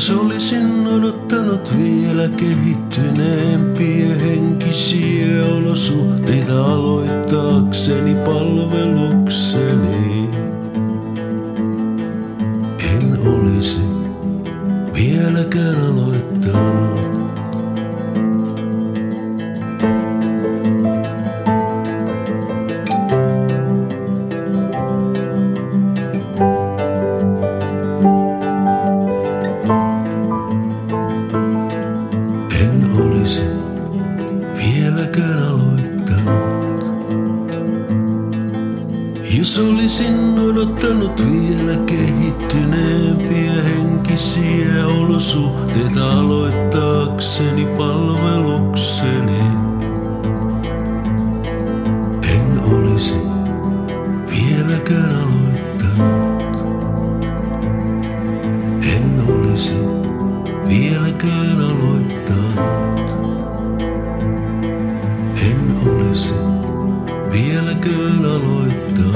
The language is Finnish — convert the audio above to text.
Jos olisin odottanut vielä kehittyneempiä henkisiä olosuhteita aloittaakseni palvelukseni, en olisi vieläkään aloittanut. En olisi vieläkään aloittanut. Jos olisin odottanut vielä kehittyneempiä henkisiä olosuhteita aloittaakseni palvelukseni, en olisi vieläkään aloittanut. En olisi vieläkään aloittanut. En olisi vieläkään aloittanut.